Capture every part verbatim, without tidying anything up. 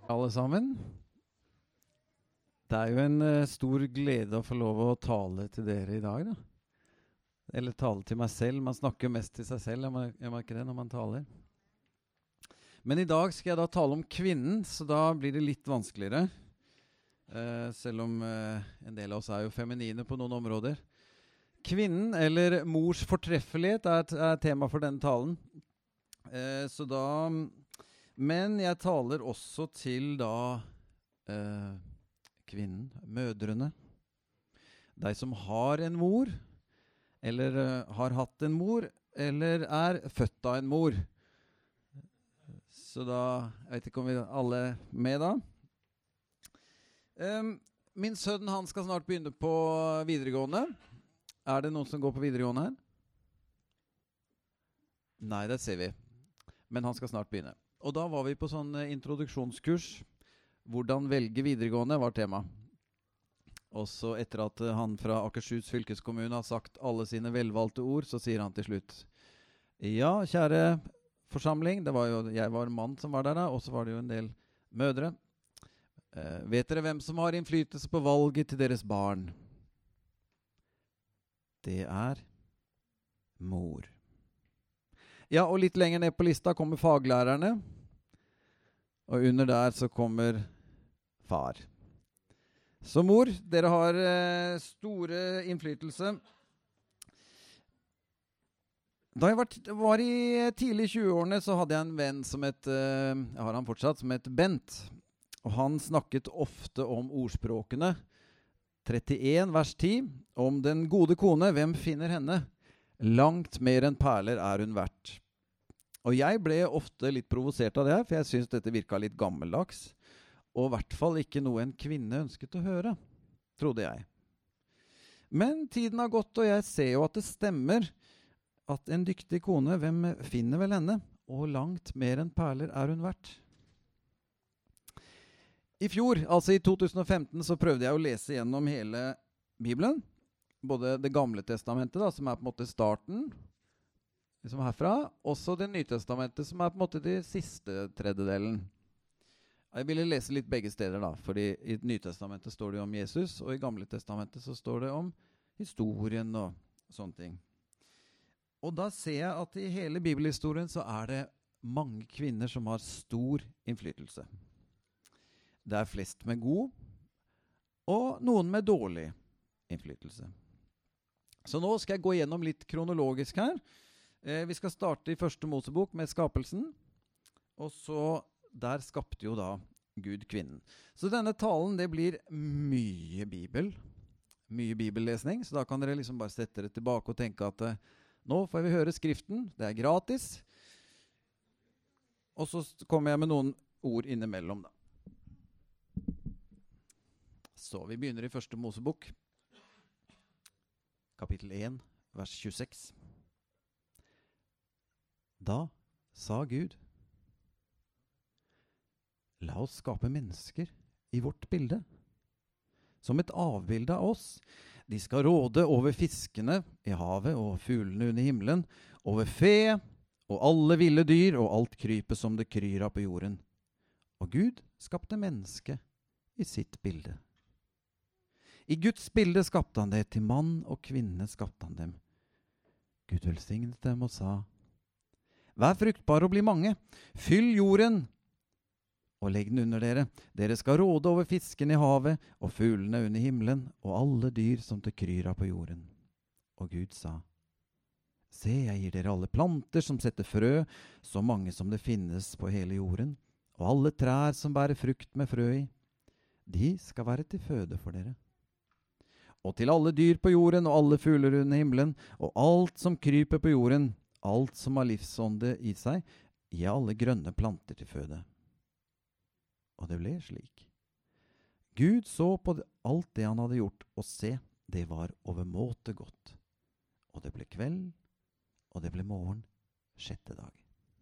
Alle sammen. Det er jo en uh, stor glede å få lov å tale til dere i dag, da. Eller tale til meg selv. Man snakker mest til seg selv, jeg må ikke det, når man taler. Men i dag skal jeg da tale om kvinnen, så da blir det litt vanskeligere. Uh, selv om uh, en del av oss er jo feminine på noen områder. Kvinnen, eller mors fortreffelighet, er, er tema for denne talen. Uh, så da... Men jeg taler også til da uh, kvinnen, mødrene. De som har en mor, eller uh, har hatt en mor, eller er født av en mor. Så da, jeg vet ikke om vi alle er med da. Um, min sønn, han skal snart begynne på videregående. Er det noen som går på videregående her? Nei, det ser vi. Men han skal snart begynne. Og da var vi på sånn uh, introduksjonskurs. Hvordan velge videregående var tema. Og så etter at uh, han fra Akershus fylkeskommune har sagt alle sine velvalgte ord, så sier han til slutt: ja, kjære forsamling, det var jo, jeg var en mann som var der da, og så var det jo en del mødre. Uh, vet dere hvem som har innflytelse på valget til deres barn? Det er mor. Ja, og litt lenger ned på lista kommer faglærerne. Og under der så kommer far. Så mor, dere har eh, store innflytelse. Da jeg var, var i tidlig tjue-årene så hadde jeg en venn som het, eh, jeg har han fortsatt, som het Bent. Og han snakket ofte om ordspråkene. trettien vers ti. Om den gode kone, hvem finner henne? Langt mer enn perler er hun verdt. Og jeg ble ofte litt provosert av det her, for jeg synes dette virket litt gammeldags. Og i hvert fall ikke noe en kvinne ønsket å høre, trodde jeg. Men tiden har gått, og jeg ser jo at det stemmer at en dyktig kone, hvem finner vel henne? Og langt mer enn perler er hun verdt. I fjor, altså i to tusen og femten, så prøvde jeg å lese gjennom hele Bibelen. Både det gamle testamentet, da, som er på en måte starten, liksom herfra, også det nye testamentet, som er på en måte de siste tredjedelen. Jeg ville lese litt begge steder da, fordi i det nye testamentet står det om Jesus, og i gamle testamentet så står det om historien og sånne ting. Og da ser jeg at i hele bibelhistorien så er det mange kvinner som har stor innflytelse. Det er flest med god, og noen med dårlig innflytelse. Så nå skal jeg gå gjennom litt kronologisk her. Eh, vi skal starte i første Mosebok med skapelsen, og så der skapte jo da Gud kvinnen. Så denne talen, det blir mye bibel, mye bibellesning, så da kan dere liksom bare sette dere tilbake og tenke at eh, nå får vi høre skriften, det er gratis, og så kommer jeg med noen ord innimellom da. Så vi begynner i første Mosebok. Kapittel en, vers tjueseks. Da sa Gud: la oss skape mennesker i vårt bilde, som et avbilde av oss. De skal råde over fiskene i havet og fuglene under himmelen, over fe og alle ville dyr og alt krypet som det kryr av på jorden. Og Gud skapte mennesket i sitt bilde. I Guds bilde skapte han det, til mann og kvinne skapte han dem. Gud velsignet dem og sa: vær fruktbare og bli mange, fyll jorden og legg den under dere. Dere skal råde over fisken i havet og fuglene under himmelen og alle dyr som det kryr av på jorden. Og Gud sa: se, jeg gir dere alle planter som setter frø, så mange som det finnes på hele jorden, og alle trær som bærer frukt med frø i. De skal være til føde for dere. Og til alle dyr på jorden og alle fugler under himmelen, og alt som kryper på jorden, alt som har livsånde i seg, gi alle grønne planter til føde. Og det ble slik. Gud så på alt det han hadde gjort, og se, det var overmåte godt. Og det ble kveld, og det ble morgen, sjette dag.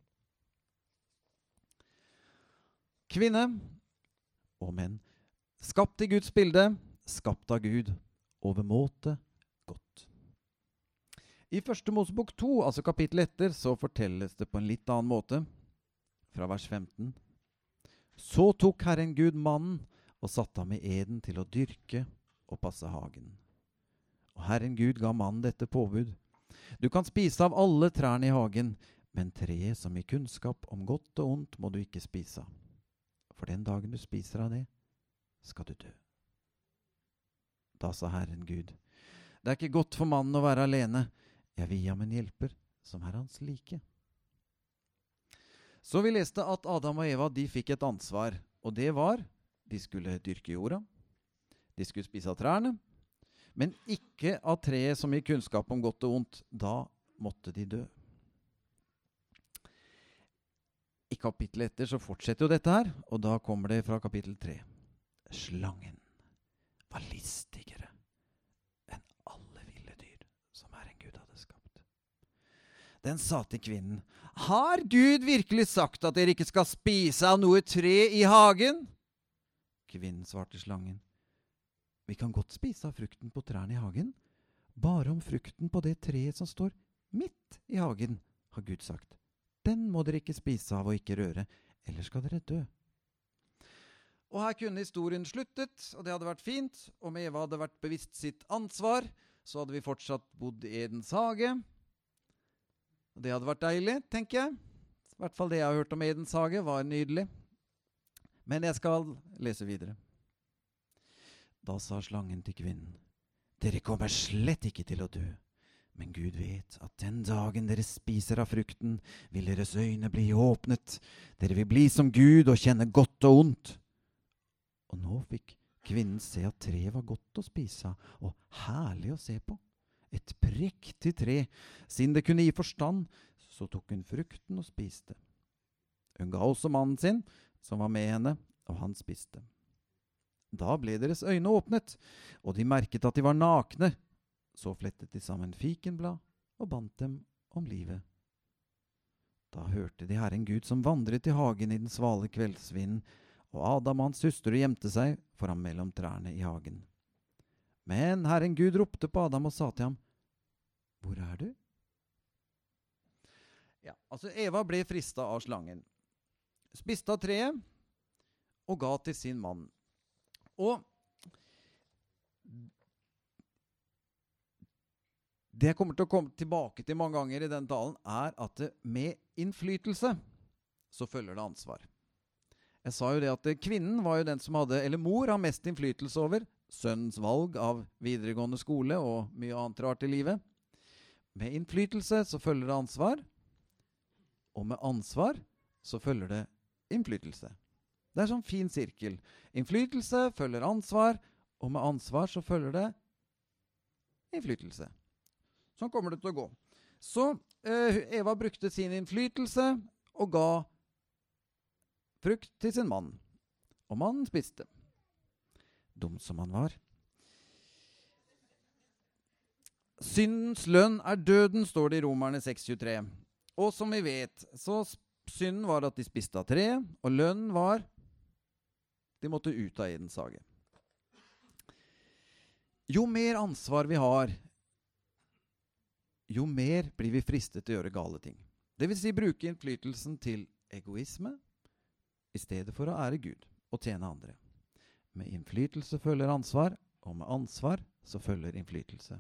Kvinne og menn, skapt i Guds bilde, skapt av Gud, overmåte godt. I første Mosebok to, altså kapittel etter, så fortelles det på en litt annen måte, fra vers femten. Så tok Herren Gud mannen og satte ham i eden til å dyrke og passe hagen. Og Herren Gud ga mannen dette påbud: Du kan spise av alle trærne i hagen, men treet som gir kunnskap om godt og ondt må du ikke spise av. For den dagen du spiser av det, skal du dø. Da sa Herren Gud: Det er ikke godt for mannen å være alene. Jeg vil gi ham en hjelper som er hans like. Så vi leste at Adam og Eva, de fikk et ansvar, og det var: de skulle dyrke jorda, de skulle spise av trærne, men ikke av treet som gir kunnskap om godt og ondt. Da måtte de dø. I kapittelet etter så fortsetter jo dette her, og da kommer det fra kapittel tre. Slangen var listigere enn alle ville dyr som Herren Gud hadde skapt. Den sa til kvinnen: Har Gud virkelig sagt at dere ikke skal spise av noe tre i hagen? Kvinnen svarte slangen: Vi kan godt spise av frukten på trærne i hagen, bare om frukten på det treet som står midt i hagen, har Gud sagt. Den må dere ikke spise av og ikke røre, ellers skal dere dø. Og her kunne historien sluttet, og det hadde vært fint. Om Eva hadde vært bevisst sitt ansvar, så hadde vi fortsatt bodd i Edens hage. Og det hadde vært deilig, tenker jeg. I hvert fall det jeg har hørt om Edens hage var nydelig. Men jeg skal lese videre. Da sa slangen til kvinnen: Dere kommer slett ikke til å dø. Men Gud vet at den dagen dere spiser av frukten, vil deres øyne bli åpnet. Dere vil bli som Gud og kjenne godt og ondt. Og nå fikk kvinnen se at treet var godt å spise av, og herlig å se på. Et prektig tre. Siden det kunne gi forstand, så tok hun frukten og spiste. Hun ga også mannen sin, som var med henne, og han spiste. Da ble deres øyne åpnet, og de merket at de var nakne. Så flettet de sammen fikenblad og bandt dem om livet. Da hørte de Herren Gud som vandret i hagen i den svale kveldsvinden, og Adam og hans søster gjemte seg for ham mellom trærne i hagen. Men Herren Gud ropte på Adam og sa til ham: Hvor er du? Ja, altså Eva ble fristet av slangen, spiste av treet og ga til sin mann. Og det jeg kommer til å komme tilbake til mange ganger i den talen, er at det med innflytelse så følger det ansvar. Jeg sa jo det at kvinnen var jo den som hadde, eller mor har mest innflytelse over sønnens valg av videregående skole og mye annet rart i livet. Med innflytelse så følger det ansvar, og med ansvar så følger det innflytelse. Det er sånn fin sirkel. Innflytelse følger ansvar, og med ansvar så følger det innflytelse. Sånn kommer det til å gå. Så eh, Eva brukte sin innflytelse og ga frukt til sin mann. Og mannen spiste. Dum som han var. Syndens lønn er døden, står det i Romerne seks tjuetre. Og som vi vet, så synden var at de spiste av treet, og lønnen var de måtte ut av Edens hage. Jo mer ansvar vi har, jo mer blir vi fristet til å gjøre gale ting. Det vil si bruke innflytelsen til egoisme i stedet for å ære Gud og tjene andre. Med innflytelse følger ansvar, og med ansvar så følger innflytelse.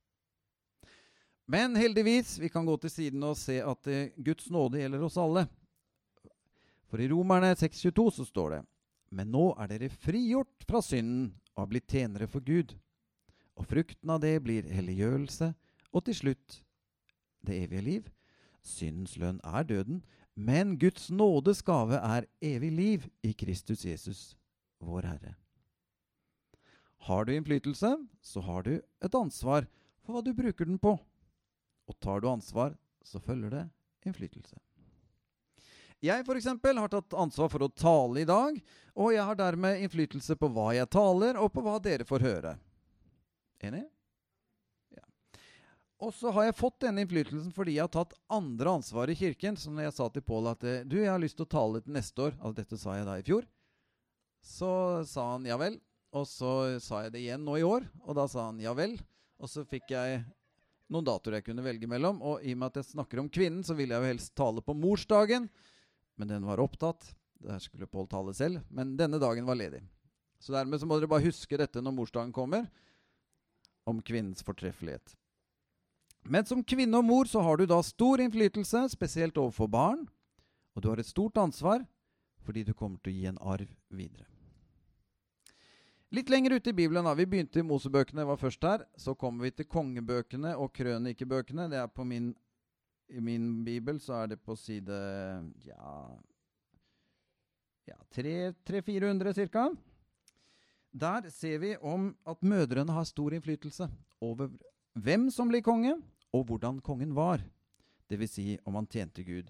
Men heldigvis, vi kan gå til siden og se at eh, Guds nåde gjelder oss alle. For i Romerne seks tjueto så står det: Men nå er dere frigjort fra synden og har blitt tjenere for Gud. Og frukten av det blir helliggjørelse, og til slutt det evige liv. Syndens lønn er døden, men Guds nådes gave er evig liv i Kristus Jesus, vår Herre. Har du innflytelse, så har du et ansvar for hva du bruker den på. Og tar du ansvar, så følger det innflytelse. Jeg for eksempel har tatt ansvar for å tale i dag, og jeg har dermed innflytelse på hva jeg taler, og på hva dere får høre. Enig? Ja. Og så har jeg fått denne innflytelsen fordi jeg har tatt andre ansvar i kirken, som når jeg sa til Paul at du, jeg har lyst til å tale til neste år, altså dette sa jeg da i fjor, så sa han ja vel, og så sa jeg det igjen nå i år, og da sa han ja vel, og så fikk jeg noen datoer jeg kunne velge mellom, og i og med at jeg snakker om kvinnen, så ville jeg jo helst tale på morsdagen, men den var opptatt. Der skulle Paul tale selv, men denne dagen var ledig. Så dermed så må dere bare huske dette når morsdagen kommer, om kvinnens fortreffelighet. Men som kvinne og mor så har du da stor innflytelse, spesielt overfor barn, og du har et stort ansvar, fordi du kommer til å gi en arv videre. Litt lenger ute i Bibelen, da. Vi begynte i Mosebøkene, var først her. Så kommer vi til kongebøkene og krønikebøkene. Det er på min, i min bibel så er det på side, ja, ja tre fire hundre cirka. Der ser vi om at mødrene har stor innflytelse over hvem som blir konge, og hvordan kongen var. Det vil si om han tjente Gud.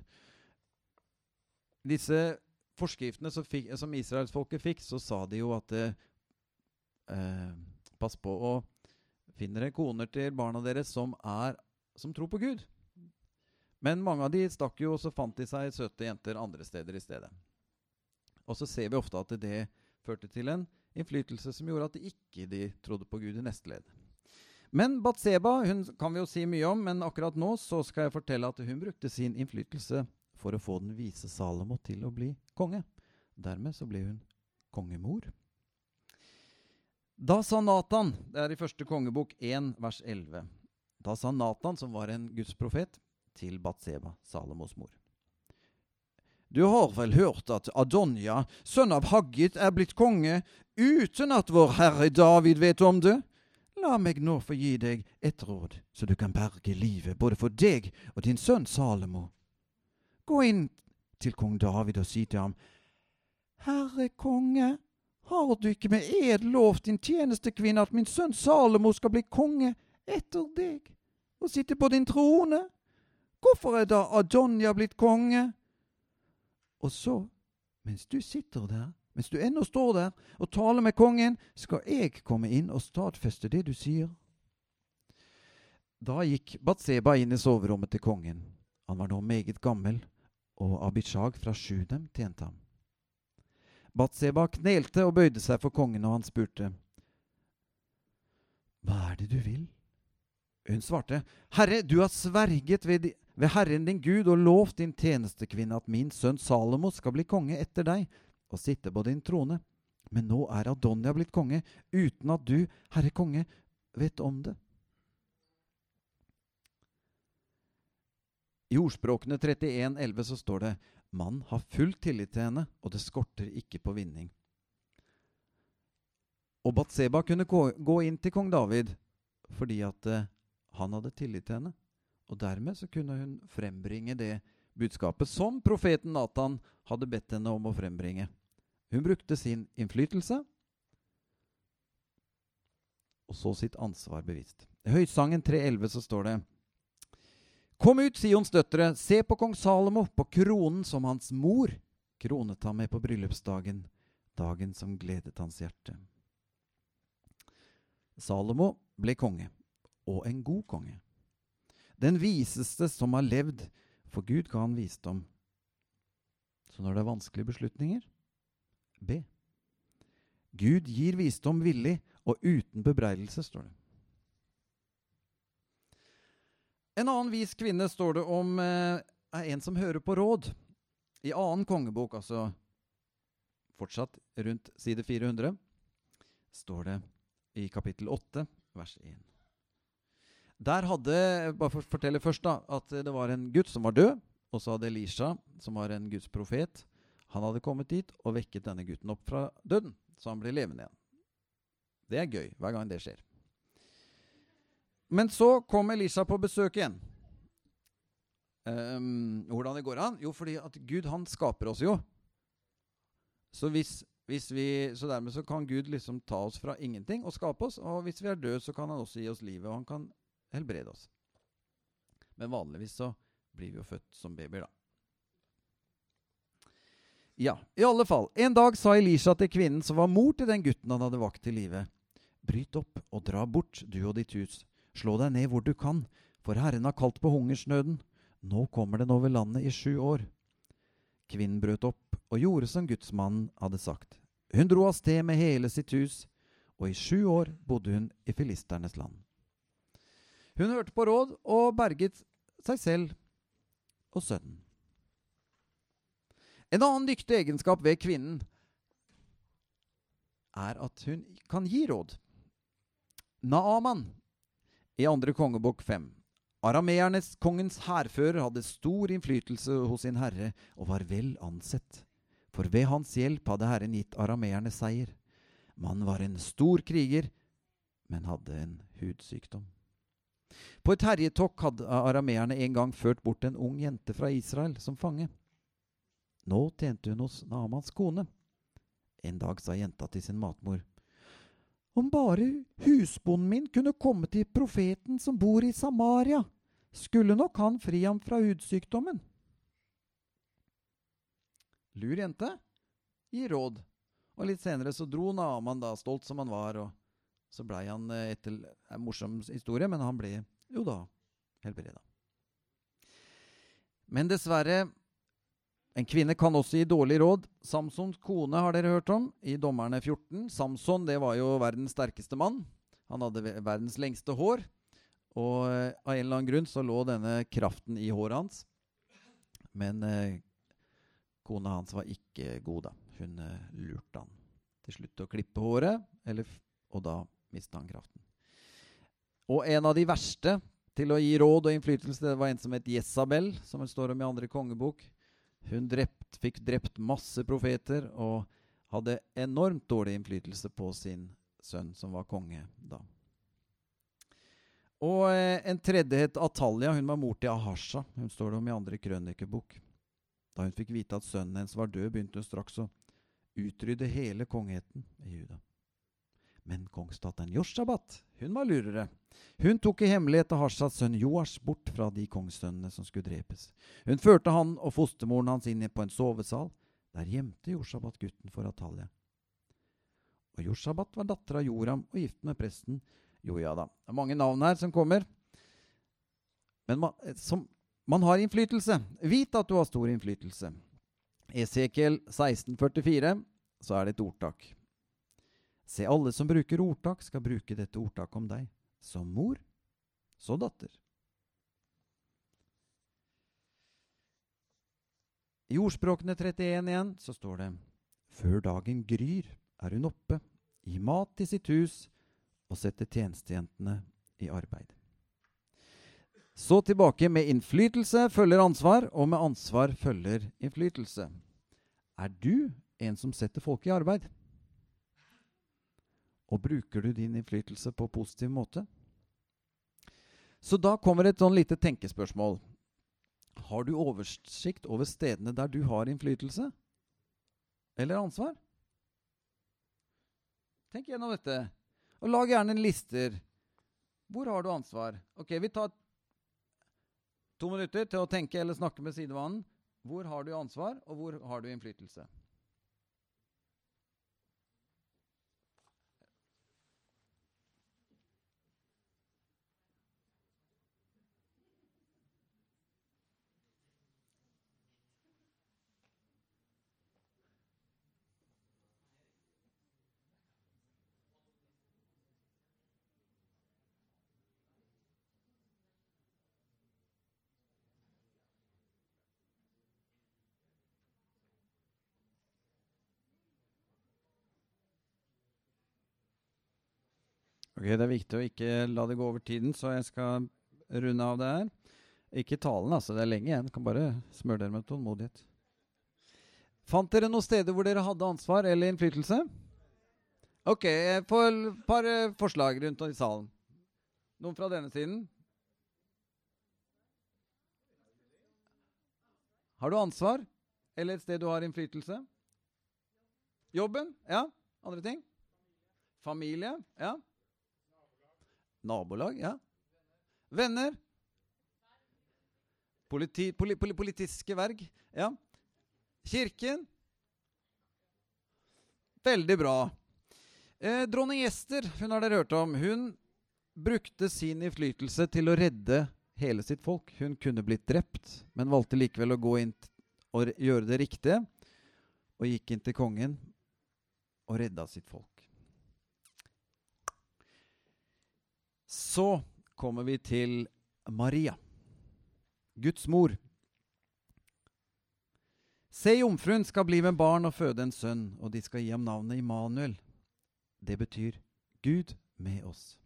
Disse forskriftene som, fikk, som Israelsfolket fikk, så sa de jo at eh, pass på å finne dere koner til barna deres som, er, som tror på Gud. Men mange av de stakk jo, og så fant de seg søte jenter andre steder i stedet. Og så ser vi ofte at det førte til en innflytelse som gjorde at de ikke de trodde på Gud i neste led. Men Batseba, hun kan vi jo si mye om, men akkurat nå så skal jeg fortelle at hun brukte sin innflytelse for å få den vise Salomo til å bli konge. Dermed så ble hun kongemor. Da sa Nathan, det er i første kongebok én, vers elleve. Da sa Nathan, som var en Guds profet, til Batseba, Salomos mor. Du har vel hørt at Adonja, sønn av Haggit, er blitt konge, uten at vår herre David vet om det? La meg nå få gi deg et råd, så du kan berge livet både for deg og din sønn Salomo. Gå inn til kong David og si til ham, Herre konge, har du ikke med ed lovt din tjenestekvinne at min sønn Salomo skal bli konge etter deg og sitte på din trone? Hvorfor er da Adonja blitt konge? Og så, mens du sitter der, mens du ennå står der og taler med kongen, skal jeg komme inn og stadfeste det du sier. Da gikk Batseba inn i soverommet til kongen. Han var nå meget gammel, og Abishag fra Shunem tjente ham. Batseba knelte og bøyde seg for kongen, og han spurte, Hva er det du vil? Hun svarte, Herre, du har sverget ved, ved Herren din Gud og lovt din tjenestekvinne at min sønn Salomo skal bli konge etter deg og sitte på din trone. Men nå er Adonja blitt konge uten at du, Herre konge, vet om det. I ordspråkene trettien elleve så står det, mann har full tillit til henne, og det skorter ikke på vinning. Og Batseba kunne gå, gå inn til kong David, fordi at eh, han hadde tillit til henne. Og dermed så kunne hun frembringe det budskapet som profeten Nathan hadde bedt henne om å frembringe. Hun brukte sin innflytelse, og så sitt ansvar bevisst. I Høysangen tre elleve så står det, Kom ut, Sions døtre, se på kong Salomo, på kronen som hans mor kronet ham med på bryllupsdagen, dagen som gledet hans hjerte. Salomo ble konge, og en god konge. Den viseste som har levd, for Gud ga han visdom. Så når det er vanskelige beslutninger, be. Gud gir visdom villig, og uten bebreidelse, står det. En annen vis kvinne står det om eh, er en som hører på råd. I annen kongebok, altså fortsatt rundt side fire hundre, står det i kapittel åtte, vers én. Der hadde, bare for å fortelle først da, at det var en gutt som var død, og så hadde Elisha, som var en Guds profet, han hadde kommet dit og vekket denne gutten opp fra døden, så han ble levende igjen. Det er gøy, hver gang det skjer. Men så kom Elisha på besøk igjen. Um, hvordan det går an? Jo, fordi at Gud, han skaper oss jo. Så, hvis, hvis vi, så dermed så kan Gud liksom ta oss fra ingenting og skape oss, og hvis vi er døde, så kan han også gi oss livet, og han kan helbrede oss. Men vanligvis så blir vi jo født som babyer da. Ja, i alle fall. En dag sa Elisha til kvinnen som var mor til den gutten han hadde vakt til livet, Bryt opp og dra bort, du og ditt hus. Slå deg ned hvor du kan, for Herren har kalt på hungersnøden. Nå kommer den over landet i sju år. Kvinnen brøt opp og gjorde som gudsmannen hadde sagt. Hun dro av sted med hele sitt hus, og i sju år bodde hun i filisternes land. Hun hørte på råd og berget seg selv og sønnen. En annen dyktig egenskap ved kvinnen er at hun kan gi råd. Naaman i andre kongebok fem. Arameernes kongens hærfører hadde stor innflytelse hos sin herre og var vel ansett. For ved hans hjelp hadde Herren gitt arameerne seier. Man var en stor kriger, men hadde en hudsykdom. På et herjetokk hadde arameerne en gang ført bort en ung jente fra Israel som fange. Nå tjente hun hos Naamans kone. En dag sa jenta til sin matmor: Om bare husbonden min kunne komme til profeten som bor i Samaria, skulle nok han fri ham fra hudsykdommen. Lur jente, gi råd. Og litt senere så dro Naaman da, stolt som han var, og så ble han etter en morsom historie, men han ble jo da helbredet. Men dessverre, en kvinne kan også gi dårlig råd. Samsons kone har dere hørt om i Dommerne fjorten. Samson, det var jo verdens sterkeste mann. Han hadde verdens lengste hår, og av en eller annen grunn så lå denne kraften i håret hans. Men eh, kona hans var ikke god da. Hun eh, lurte han til slutt å klippe håret, eller, og da mistet han kraften. Og en av de verste til å gi råd og innflytelse, det var en som het Jezabel, som det står om i andre kongebok. Hun drept, fikk drept masse profeter og hadde enormt dårlig innflytelse på sin sønn som var konge da. Og eh, en tredje het Atalia, hun var mor til Ahasha. Hun står det om i andre krønikebok. Da hun fikk vite at sønnen hennes var død, begynte hun straks å utrydde hele kongeheten i Juda. Men kongsdatteren Joshabat, hun var lurere. Hun tok i hemmelighet Ahashas sønn Joash bort fra de kongssønnene som skulle drepes. Hun førte han og fostermoren hans inn på en sovesal. Der gjemte Joshabat gutten for Atalia. Og Joshabat var datter av Joram og gift med presten Jojada. Det er mange navn her som kommer. Men man, som, man har innflytelse. Vit at du har stor innflytelse. Esekiel seksten førtifire, så er det et ordtak. Se, alle som bruker ordtak skal bruke dette ordtaket om deg. Som mor, så datter. I ordspråkene trettien igjen så står det: Før dagen gryr er hun oppe, i mat i sitt hus, og setter tjenestejentene i arbeid. Så tilbake: med innflytelse følger ansvar, og med ansvar følger innflytelse. Er du en som setter folk i arbeid? Og bruker du din innflytelse på positiv måte? Så da kommer et sånn lite tenkespørsmål. Har du oversikt over stedene der du har innflytelse? Eller ansvar? Tenk gjennom dette. Og lag gjerne en lister. Hvor har du ansvar? Ok, vi tar to minutter til å tenke eller snakke med sidevanen. Hvor har du ansvar, og hvor har du innflytelse? Ok, det er viktig å ikke la det gå over tiden, så jeg skal runde av det her. Ikke talen, altså, det er lenge igjen. Jeg kan bare smøre dere med tålmodighet. Fant dere noen steder hvor dere hadde ansvar eller innflytelse? Ok, jeg får et par forslag rundt i salen. Noen fra denne siden? Har du ansvar? Eller et sted du har innflytelse? Jobben? Ja. Andre ting? Familie? Ja. Nabolag? Ja. Venner? Politi, poli, poli, politiske verg? Ja. Kirken? Veldig bra. Eh, dronning Ester, hun har dere hørt om, hun brukte sin innflytelse til å redde hele sitt folk. Hun kunne blitt drept, men valgte likevel å gå inn og gjøre det riktige, og gikk inn til kongen og redda sitt folk. Så kommer vi til Maria, Guds mor. Se, jomfruen skal bli med barn og føde en sønn, og de skal gi ham navnet Immanuel. Det betyr Gud med oss.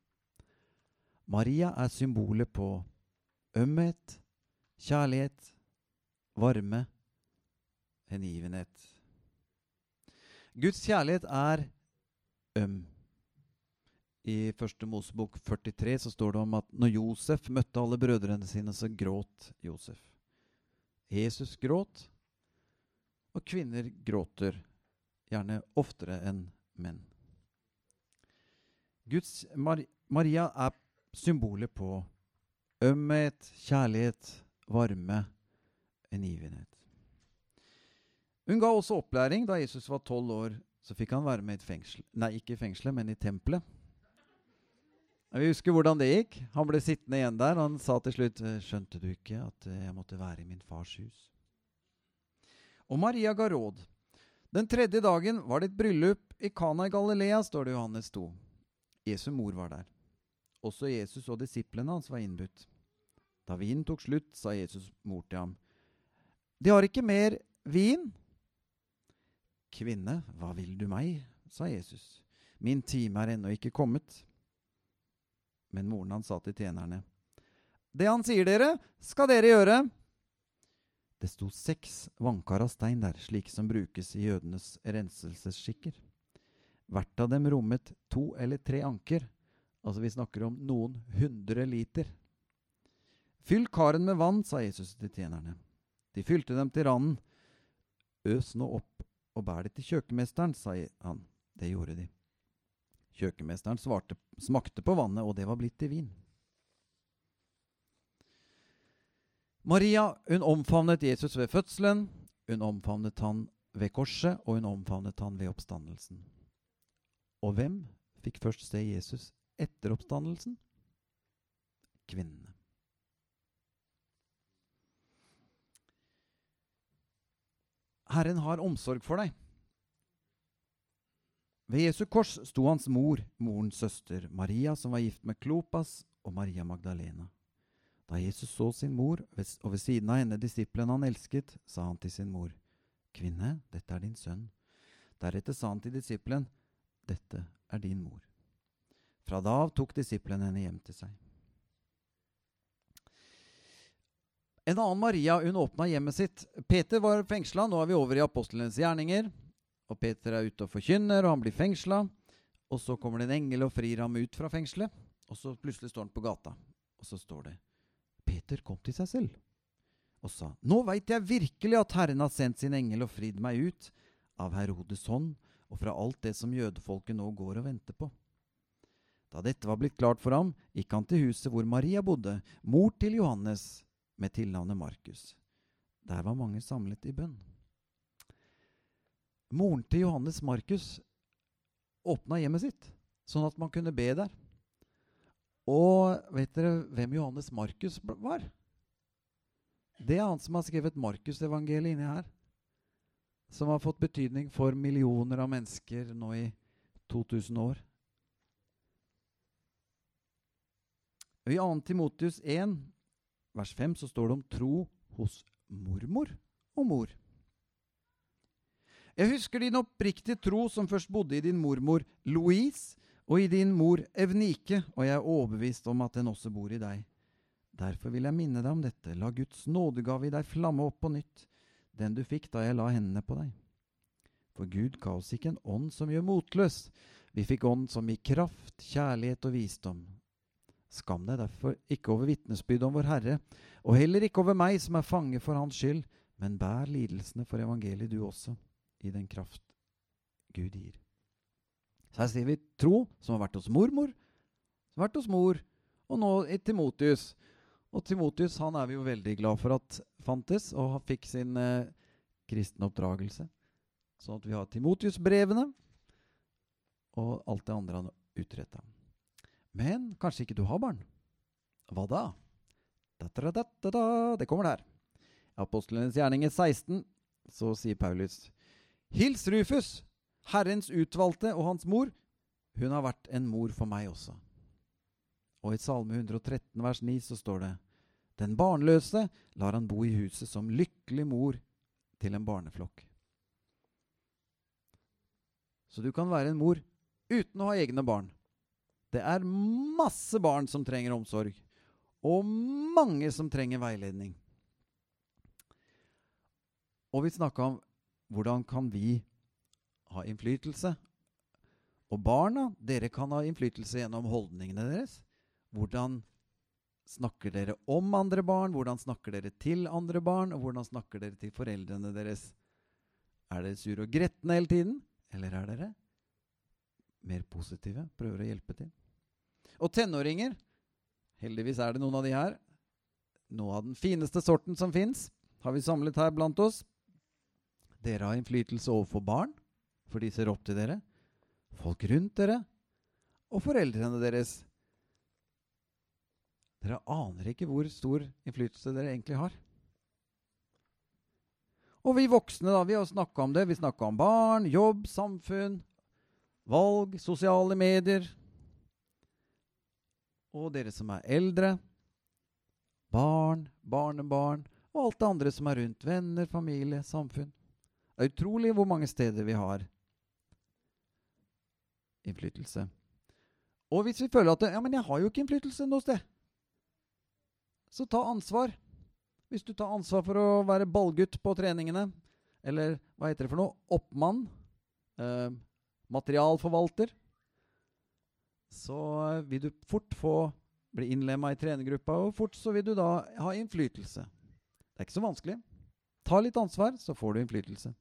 Maria er symbolet på ømhet, kjærlighet, varme, hengivenhet. Guds kjærlighet er øm. I første Mosebok førtitre så står det om at når Josef møtte alle brødrene sine, så gråt Josef. Jesus gråt, og kvinner gråter, gjerne oftere enn menn. Guds, Mar Maria er symbolet på ømhet, kjærlighet, varme, hengivenhet. Hun ga også opplæring. Da Jesus var tolv år, så fikk han være med i et fengsel. Nei, ikke i fengselet, men i tempelet. Vi husker hvordan det gikk. Han ble sittende igjen der, og han sa til slutt, skjønte du ikke at jeg måtte være i min fars hus? Og Maria ga råd. Den tredje dagen var det et bryllup i Kana i Galilea, står det i Johannes to. Jesu mor var der. Også Jesus og disiplene hans var innbudt. Da vinen tok slutt, sa Jesus mor til ham, de har ikke mer vin. Kvinne, hva vil du meg, sa Jesus. Min time er ennå ikke kommet. Men moren han sa til tjenerne, det han sier dere, skal dere gjøre. Det sto seks vannkar av stein der, slik som brukes i jødenes renselsesskikker. Hvert av dem rommet to eller tre anker, altså vi snakker om noen hundre liter. Fyll karen med vann, sa Jesus til tjenerne. De fylte dem til randen. Øs nå opp og bær det til kjøkkenmesteren, sa han. Det gjorde de. Kjøkkenmesteren svarte, smakte på vannet, og det var blitt til vin. Maria, hun omfavnet Jesus ved fødselen, hun omfavnet han ved korset, og hun omfavnet han ved oppstandelsen. Og hvem fikk først se Jesus etter oppstandelsen? Kvinnene. Herren har omsorg for deg. Ved Jesu kors sto hans mor, morens søster, Maria, som var gift med Klopas, og Maria Magdalena. Da Jesus så sin mor, og ved siden av henne disippelen han elsket, sa han til sin mor, «Kvinne, dette er din sønn.» Deretter sa han til disippelen, «Dette er din mor.» Fra da av tok disippelen henne hjem til seg. En annen Maria, hun åpnet hjemmet sitt. Peter var fengslet, nå er vi over i apostlenes gjerninger. Og Peter er ute og forkynner, og han blir fengslet. Og så kommer det en engel og frir ham ut fra fengslet. Og så plutselig står han på gata. Og så står det, Peter kom til seg selv og sa, «Nå vet jeg virkelig at Herren har sendt sin engel og fridd meg ut av Herodes hånd og fra alt det som jødefolket nå går og venter på.» Da dette var blitt klart for ham, gikk han til huset hvor Maria bodde, mor til Johannes, med tilnavnet Markus. Der var mange samlet i bønn. Moren til Johannes Markus åpnet hjemmet sitt, sånn at man kunne be der. Og vet dere hvem Johannes Markus var? Det er han som har skrevet Markus-evangeliet inni her, som har fått betydning for millioner av mennesker nå i to tusen år. I andre Timotheus én, vers fem, så står det om tro hos mormor og mor. Jeg husker din oppriktige tro som først bodde i din mormor Louise og i din mor Evnike, og jeg er overbevist om at den også bor i deg. Derfor vil jeg minne deg om dette. La Guds nådegave i deg flamme opp på nytt, den du fikk da jeg la hendene på deg. For Gud ga oss ikke en ånd som gjør motløs. Vi fikk ånd som gir kraft, kjærlighet og visdom. Skam deg derfor ikke over vitnesbyrd om vår Herre, og heller ikke over meg som er fange for hans skyld, men bær lidelsene for evangeliet du også, i den kraft Gud gir. Så her ser vi tro som har vært hos mormor, som har vært hos mor, og nå i Timotheus. Og Timotheus, han er vi jo veldig glad for at fantes, og han fikk sin eh, kristne oppdragelse. Sånn at vi har Timotheus-brevene, og alt det andre han utrettet. Men kanskje ikke du har barn. Hva da? Da, da, da, da, da. Det kommer der. Apostlenes gjerninger seksten, så sier Paulus, «Hils Rufus, Herrens utvalgte og hans mor. Hun har vært en mor for meg også.» Og i Salme hundre og tretten, vers ni, så står det, «Den barnløse lar han bo i huset som lykkelig mor til en barneflokk. Så du kan være en mor uten å ha egne barn. Det er masse barn som trenger omsorg, og mange som trenger veiledning. Og vi snakket om hvordan kan vi ha innflytelse. Og barna, dere kan ha innflytelse gjennom holdningene deres. Hvordan snakker dere om andre barn? Hvordan snakker dere til andre barn? Og hvordan snakker dere til foreldrene deres? Er dere sur og grettende hele tiden? Eller er dere mer positive? Prøver å hjelpe til. Og tenåringer, heldigvis er det noen av de her. Noe av den fineste sorten som finnes, har vi samlet her blant oss. Dere har innflytelse overfor barn, for de ser opp til dere. Folk rundt dere, og foreldrene deres. Dere aner ikke hvor stor innflytelse dere egentlig har. Og vi voksne da, vi har snakket om det. Vi snakket om barn, jobb, samfunn, valg, sosiale medier. Og dere som er eldre, barn, barnebarn, og alt det andre som er rundt, venner, familie, samfunn. Det er utrolig hvor mange steder vi har innflytelse. Og hvis vi føler at det, ja, men jeg har jo ikke innflytelse noe sted, så ta ansvar. Hvis du tar ansvar for å være ballgutt på treningene, eller hva heter det for noe? Oppmann, eh, materialforvalter, så vil du fort få bli innlemmet i trenergruppa, og fort så vil du da ha innflytelse. Det er ikke så vanskelig. Ta litt ansvar, så får du innflytelse.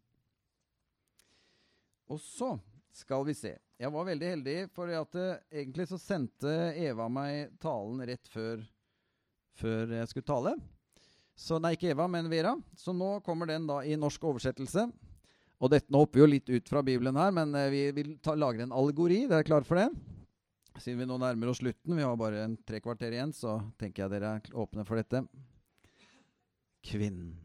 Og så skal vi se. Jeg var veldig heldig, for at uh, egentlig så sendte Eva meg talen rett før, før jeg skulle tale. Så nei, ikke Eva, men Vera. Så nå kommer den da i norsk oversettelse. Og dette nå hopper jo litt ut fra Bibelen her, men uh, vi vil ta, lage en allegori. Dere er klar for det? Siden vi nå nærmer oss slutten, vi har bare en tre kvarter igjen, så tenker jeg dere er åpne for dette. Kvinnen.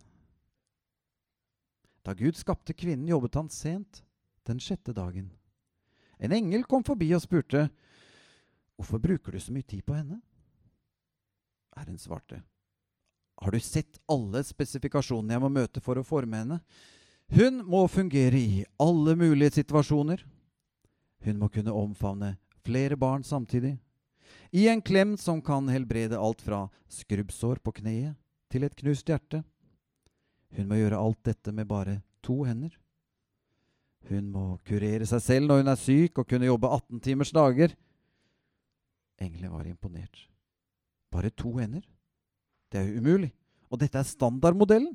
Da Gud skapte kvinnen, jobbet han sent den sjette dagen. En engel kom forbi og spurte, hvorfor bruker du så mye tid på henne? Herren svarte, har du sett alle spesifikasjonene jeg må møte for å forme henne? Hun må fungere i alle mulige situasjoner. Hun må kunne omfavne flere barn samtidig. I en klem som kan helbrede alt fra skrubbsår på kneet til et knust hjerte. Hun må gjøre alt dette med bare to hender. Hun må kurere seg selv når hun er syk og kunne jobbe atten timers dager. Engelen var imponert. Bare to hender? Det er jo umulig. Og dette er standardmodellen.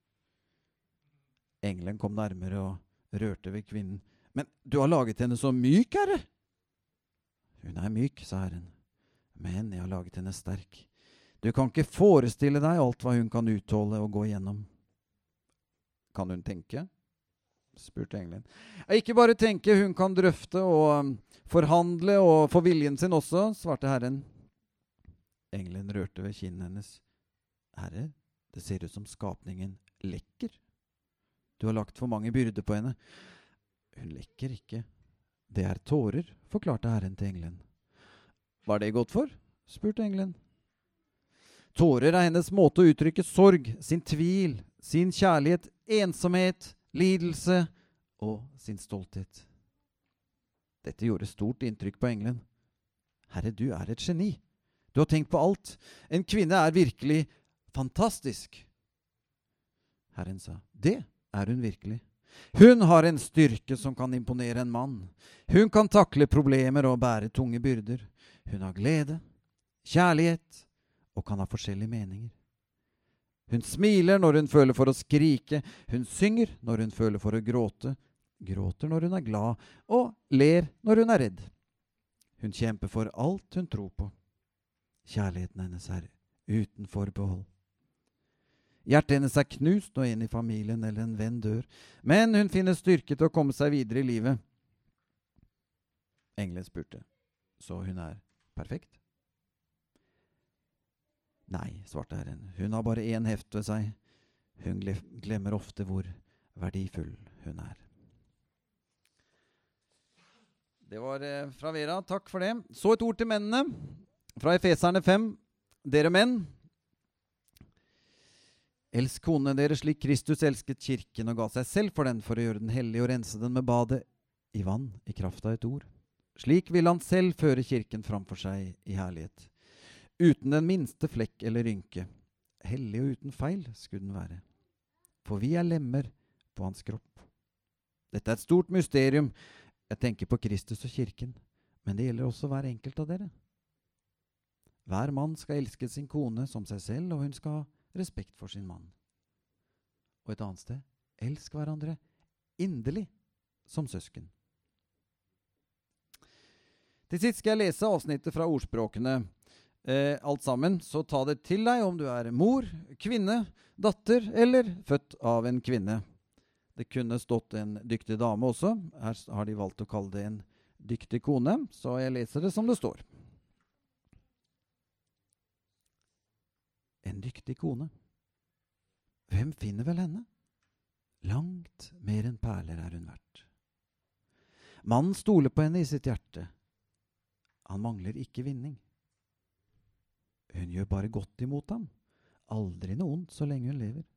Engelen kom nærmere og rørte ved kvinnen. Men du har laget henne så myk, herre. Hun er myk, sa Herren. Men jeg har laget henne sterk. Du kan ikke forestille deg alt hva hun kan uttåle og gå igjennom. Kan hun tenke? Spurte engelen. Ikke bare tenke, hun kan drøfte og um, forhandle og få viljen sin også, svarte Herren. Engelen rørte ved kinnen hennes. Herre, det ser ut som skapningen lekker. Du har lagt for mange byrder på henne. Hun lekker ikke. Det er tårer, forklarte Herren til engelen. Var det godt for? Spurte engelen. Tårer er hennes måte å uttrykke sorg, sin tvil, sin kjærlighet, ensomhet, lidelse og sin stolthet. Dette gjorde stort inntrykk på engelen. Herre, du er et geni. Du har tenkt på alt. En kvinne er virkelig fantastisk. Herren sa, det er hun virkelig. Hun har en styrke som kan imponere en mann. Hun kan takle problemer og bære tunge byrder. Hun har glede, kjærlighet og kan ha forskjellige meninger. Hun smiler når hun føler for å skrike. Hun synger når hun føler for å gråte. Gråter når hun er glad, og ler når hun er redd. Hun kjemper for alt hun tror på. Kjærligheten hennes er uten forbehold. Hjertet hennes er knust når en i familien eller en venn dør, men hun finner styrke til å komme seg videre i livet. Engelen spurte, så hun er perfekt? Nei, svarte Herren, hun har bare én heft ved seg. Hun glemmer ofte hvor verdifull hun er. Det var eh, fra Vera, takk for det. Så et ord til mennene, fra Efeserne fem. Dere menn, Elsk konene deres slik Kristus elsket kirken og ga seg selv for den, for å gjøre den hellig og rense den med badet i vann i kraft av et ord. Slik vil han selv føre kirken framfor seg i herlighet, uten den minste flekk eller rynke. Hellig og uten feil skulle den være. For vi er lemmer på hans kropp. Dette er et stort mysterium. Jeg tenker på Kristus og kirken, men det gjelder også hver enkelt av dere. Hver mann skal elske sin kone som seg selv, og hun skal ha respekt for sin mann. Og et annet sted, elsk hverandre inderlig som søsken. Til sist skal jeg lese avsnittet fra ordspråkene. Eh, alt sammen, så ta det til deg om du er mor, kvinne, datter eller født av en kvinne. Det kunne stått en dyktig dame også. Her har de valgt å kalle det en dyktig kone, så jeg leser det som det står. En dyktig kone. Hvem finner vel henne? Langt mer enn perler er hun verdt. Mannen stoler på henne i sitt hjerte. Han mangler ikke vinning. Hun gjør bare godt imot ham. Aldri noe ondt så lenge hun lever.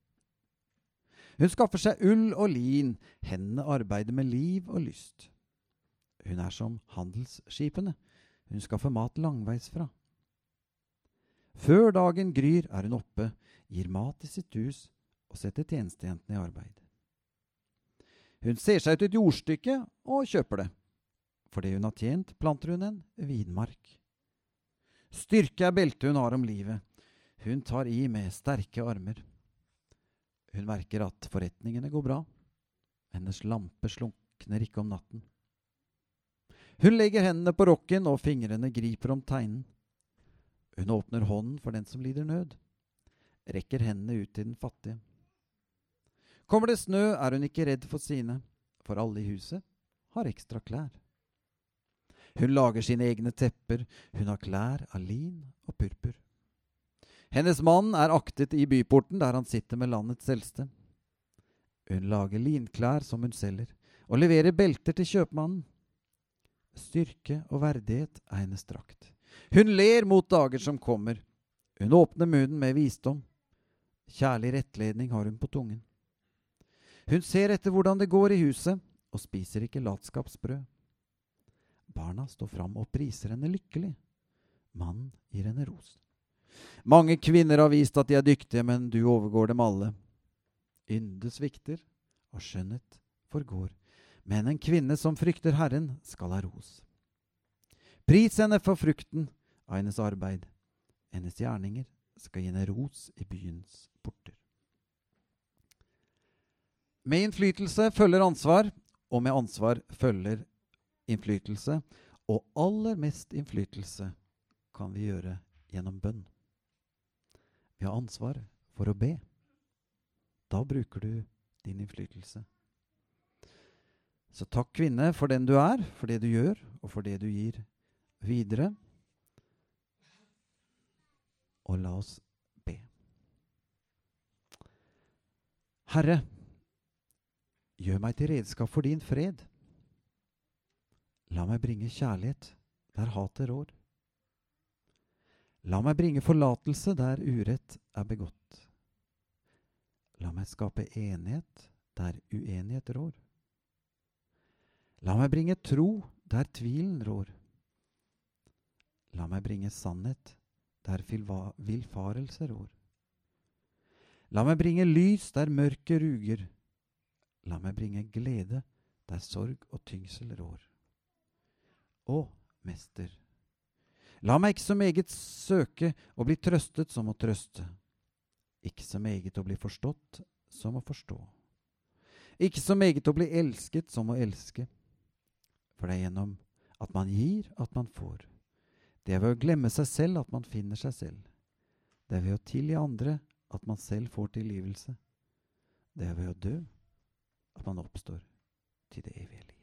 Hun skaffer seg ull og lin. Hendene arbeider med liv og lyst. Hun er som handelsskipene. Hun skaffer mat langveis fra. Før dagen gryr er hun oppe, gir mat i sitt hus og setter tjenestejentene i arbeid. Hun ser seg ut et jordstykke og kjøper det. For det hun har tjent, planter hun en vinmark. Styrke er beltet hun har om livet. Hun tar i med sterke armer. Hun merker at forretningene går bra. Hennes lampe slunkner ikke om natten. Hun legger hendene på rokken, og fingrene griper om teinen. Hun åpner hånden for den som lider nød. Rekker hendene ut til den fattige. Kommer det snø, er hun ikke redd for sine, for alle i huset har ekstra klær. Hun lager sine egne tepper, hun har klær av lin og purpur. Hennes mann er aktet i byporten der han sitter med landets eldste. Hun lager linklær som hun selger, og leverer belter til kjøpmannen. Styrke og verdighet er hennes drakt. Hun ler mot dager som kommer. Hun åpner munnen med visdom. Kjærlig rettledning har hun på tungen. Hun ser etter hvordan det går i huset, og spiser ikke latskapsbrød. Barna står fram og priser henne lykkelig. Mannen gir henne ros. Mange kvinner har vist at de er dyktige, men du overgår dem alle. Ynde svikter, og skjønnhet forgår. Men en kvinne som frykter Herren skal ha ros. Pris henne for frukten av hennes arbeid. Hennes gjerninger skal gi henne ros i byens porter. Med innflytelse følger ansvar, og med ansvar følger innflytelse. Og aller mest innflytelse kan vi gjøre gjennom bønn. Vi har ansvar for å be. Da bruker du din innflytelse. Så takk, kvinne, for den du er, for det du gjør, og for det du gir videre. Og la oss be. Herre, gjør meg til redskap for din fred. La meg bringe kjærlighet der hatet rår. La meg bringe forlatelse der urett er begått. La meg skape enighet der uenighet rår. La meg bringe tro der tvilen rår. La meg bringe sannhet der villfarelse rår. La meg bringe lys der mørket ruger. La meg bringe glede der sorg og tyngsel rår. Å, mester, la meg ikke så meget søke å bli trøstet som å trøste. Ikke så meget å bli forstått som å forstå. Ikke så meget å bli elsket som å elske. For det er gjennom at man gir at man får. Det er ved å glemme seg selv at man finner seg selv. Det er ved å tilgi andre at man selv får tilgivelse. Det er ved å dø at man oppstår til det evige liv.